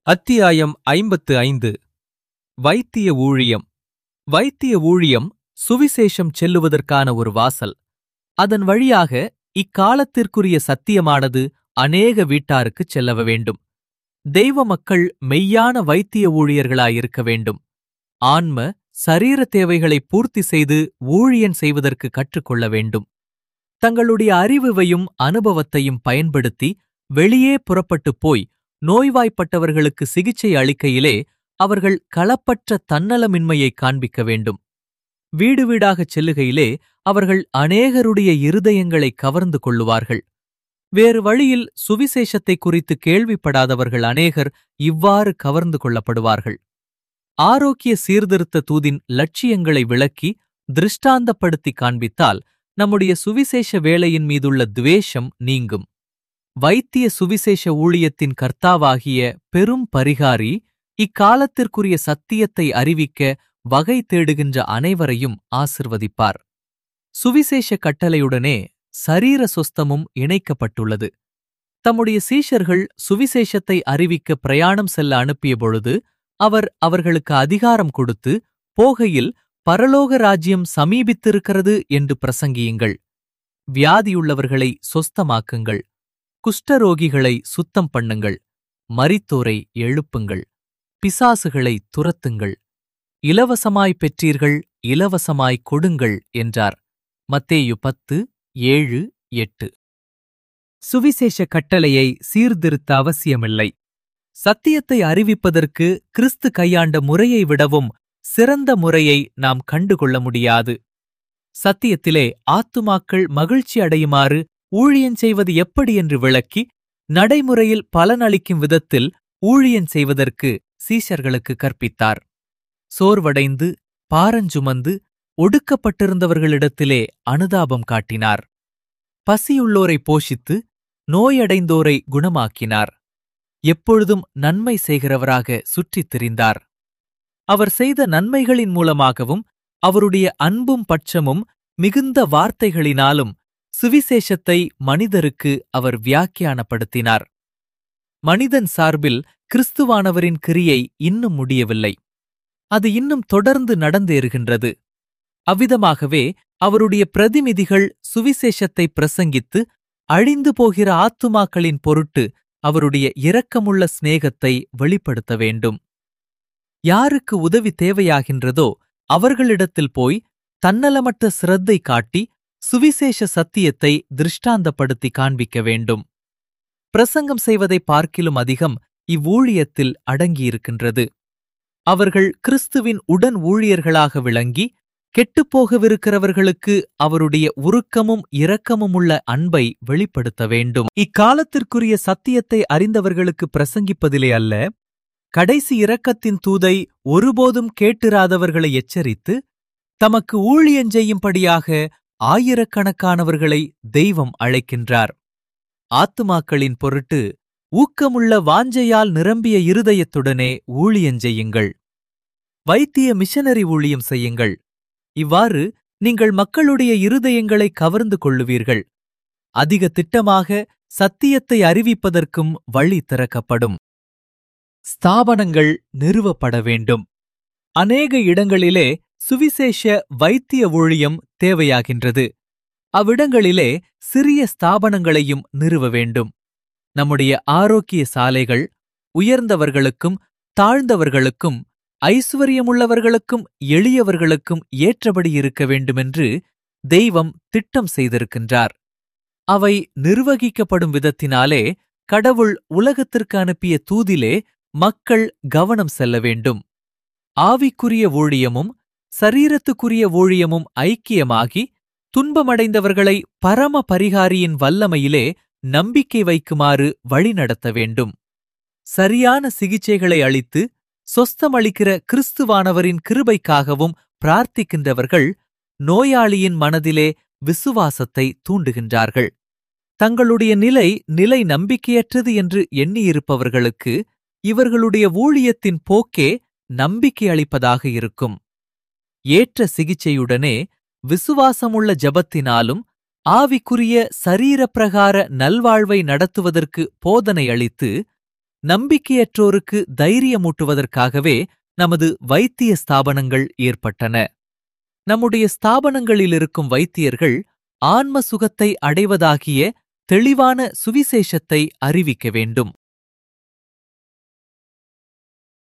அத்தியாயம் 55. வைத்திய ஊழியம். வைத்திய ஊழியம் சுவிசேஷம் செல்லுவதற்கான ஒரு வாசல். அதன் வழியாக இக்காலத்திற்குரிய சத்தியமானது அநேக வீட்டாருக்குச் செல்லவ வேண்டும். தெய்வ மக்கள் மெய்யான வைத்திய ஊழியர்களாயிருக்க வேண்டும். ஆன்ம சரீர தேவைகளை பூர்த்தி செய்து ஊழியம் செய்வதற்கு கற்றுக்கொள்ள வேண்டும். தங்களுடைய அறிவையும் அனுபவத்தையும் பயன்படுத்தி வெளியே புறப்பட்டுப் போய் நோய்வாய்ப்பட்டவர்களுக்கு சிகிச்சை அளிக்கையிலே அவர்கள் களப்பற்ற தன்னலமின்மையைக் காண்பிக்க வேண்டும். வீடு வீடாகச் செல்லுகையிலே அவர்கள் அநேகருடைய இருதயங்களை கவர்ந்து கொள்ளுவார்கள். வேறு வழியில் சுவிசேஷத்தை குறித்து கேள்விப்படாதவர்கள் அநேகர் இவ்வாறு கவர்ந்து கொள்ளப்படுவார்கள். ஆரோக்கிய சீர்திருத்த தூதின் லட்சியங்களை விளக்கி திருஷ்டாந்தப்படுத்தி காண்பித்தால் நம்முடைய சுவிசேஷ வேலையின் மீதுள்ள துவேஷம் நீங்கும். வைத்திய சுவிசேஷ ஊழியத்தின் கர்த்தாவாகிய பெரும் பரிகாரி இக்காலத்திற்குரிய சத்தியத்தை அறிவிக்க வகை தேடுகின்ற அனைவரையும் ஆசிர்வதிப்பார். சுவிசேஷ கட்டளையுடனே சரீர சொஸ்தமும் இணைக்கப்பட்டுள்ளது. தம்முடைய சீஷர்கள் சுவிசேஷத்தை அறிவிக்க பிரயாணம் செல்ல அனுப்பிய பொழுது அவர் அவர்களுக்கு அதிகாரம் கொடுத்து, போகையில் பரலோக ராஜ்யம் சமீபித்திருக்கிறது என்று பிரசங்கியுங்கள். வியாதியுள்ளவர்களை சொஸ்தமாக்குங்கள். குஷ்டரோகிகளை சுத்தம் பண்ணுங்கள். மரித்தோரை எழுப்புங்கள். பிசாசுகளை துரத்துங்கள். இலவசமாய் பெற்றீர்கள், இலவசமாய் கொடுங்கள் என்றார். மத்தேயு 10:7-8. சுவிசேஷ கட்டளையை சீர்திருத்த அவசியமில்லை. சத்தியத்தை அறிவிப்பதற்கு கிறிஸ்து கையாண்ட முறையை விடவும் சிறந்த முறையை நாம் கண்டுகொள்ள முடியாது. சத்தியத்திலே ஆத்துமாக்கள் மகிழ்ச்சி அடையுமாறு ஊழியன் செய்வது எப்படி என்று விளக்கி, நடைமுறையில் பலனளிக்கும் விதத்தில் ஊழியன் செய்வதற்கு சீஷர்களுக்கு கற்பித்தார். சோர்வடைந்து பாரஞ்சுமந்து ஒடுக்கப்பட்டிருந்தவர்களிடத்திலே அனுதாபம் காட்டினார். பசியுள்ளோரை போஷித்து நோயடைந்தோரை குணமாக்கினார். எப்பொழுதும் நன்மை செய்கிறவராக சுற்றித் திரிந்தார். அவர் செய்த நன்மைகளின் மூலமாகவும் அவருடைய அன்பும் பட்சமும் மிகுந்த வார்த்தைகளினாலும் சுவிசேஷத்தை மனிதருக்கு அவர் வியாக்கியானப்படுத்தினார். மனிதன் சார்பில் கிறிஸ்துவானவரின் கிரியை இன்னும் முடியவில்லை. அது இன்னும் தொடர்ந்து நடந்தேறுகின்றது. அவ்விதமாகவே அவருடைய பிரதிநிதிகள் சுவிசேஷத்தை பிரசங்கித்து அழிந்து போகிற ஆத்துமாக்களின் பொருட்டு அவருடைய இரக்கமுள்ள சிநேகத்தை வெளிப்படுத்த வேண்டும். யாருக்கு உதவி தேவையாகின்றதோ அவர்களிடத்தில் போய் தன்னலமற்ற சிரத்தை காட்டி சுவிசேஷ சத்தியத்தை திருஷ்டாந்தப்படுத்தி காண்பிக்க வேண்டும். பிரசங்கம் செய்வதை பார்க்கிலும் அதிகம் இவ்வூழியத்தில் அடங்கியிருக்கின்றது. அவர்கள் கிறிஸ்துவின் உடன் ஊழியர்களாக விளங்கி கெட்டுப்போகவிருக்கிறவர்களுக்கு அவருடைய உருக்கமும் இரக்கமுமுள்ள அன்பை வெளிப்படுத்த வேண்டும். இக்காலத்திற்குரிய சத்தியத்தை அறிந்தவர்களுக்கு பிரசங்கிப்பதிலே அல்ல, கடைசி இரக்கத்தின் தூதை ஒருபோதும் கேட்டிராதவர்களை எச்சரித்து தமக்கு ஊழியஞ்செய்யும்படியாக ஆயிரக்கணக்கானவர்களை தெய்வம் அழைக்கின்றார். ஆத்துமாக்களின் பொருட்டு ஊக்கமுள்ள வாஞ்சையால் நிரம்பிய இருதயத்துடனே ஊழியஞ்செய்யுங்கள். வைத்திய மிஷனரி ஊழியம் செய்யுங்கள். இவ்வாறு நீங்கள் மக்களுடைய இருதயங்களை கவர்ந்து கொள்ளுவீர்கள். அதிக திட்டமாக சத்தியத்தை அறிவிப்பதற்கும் வழி திறக்கப்படும். ஸ்தாபனங்கள் நிறுவப்பட வேண்டும். அநேக இடங்களிலே சுவிசேஷ வைத்திய ஊழியம் தேவையாகின்றது. அவ்விடங்களிலே சிறிய ஸ்தாபனங்களையும் நிறுவ வேண்டும். நம்முடைய ஆரோக்கிய சாலைகள் உயர்ந்தவர்களுக்கும் தாழ்ந்தவர்களுக்கும் ஐசுவரியமுள்ளவர்களுக்கும் எளியவர்களுக்கும் ஏற்றபடி இருக்க வேண்டுமென்று தெய்வம் திட்டம் செய்திருக்கின்றார். அவை நிர்வகிக்கப்படும் விதத்தினாலே கடவுள் உலகத்திற்கு அனுப்பிய தூதிலே மக்கள் கவனம் செல்ல வேண்டும். ஆவிக்குரிய ஊழியமும் சரீரத்துக்குரிய ஊழியமும் ஐக்கியமாகி துன்பமடைந்தவர்களை பரம பரிகாரியின் வல்லமையிலே நம்பிக்கை வைக்குமாறு வழிநடத்த வேண்டும். சரியான சிகிச்சைகளை அளித்து சொஸ்தமளிக்கிற கிறிஸ்துவானவரின் கிருபைக்காகவும் பிரார்த்திக்கின்றவர்கள் நோயாளியின் மனதிலே விசுவாசத்தை தூண்டுகின்றார்கள். தங்களுடைய நிலை நம்பிக்கையற்றது என்று எண்ணியிருப்பவர்களுக்கு இவர்களுடைய ஊழியத்தின் போக்கே நம்பிக்கை அளிப்பதாக இருக்கும். ஏற்ற சிகிச்சையுடனே விசுவாசமுள்ள ஜபத்தினாலும் ஆவிக்குரிய சரீரப்பிரகார நல்வாழ்வை நடத்துவதற்கு போதனை அளித்து நம்பிக்கையற்றோருக்கு தைரியமூட்டுவதற்காகவே நமது வைத்திய ஸ்தாபனங்கள் ஏற்பட்டன. நம்முடைய ஸ்தாபனங்களில் இருக்கும் வைத்தியர்கள் ஆன்ம சுகத்தை அடைவதாகிய தெளிவான சுவிசேஷத்தை அறிவிக்க வேண்டும்.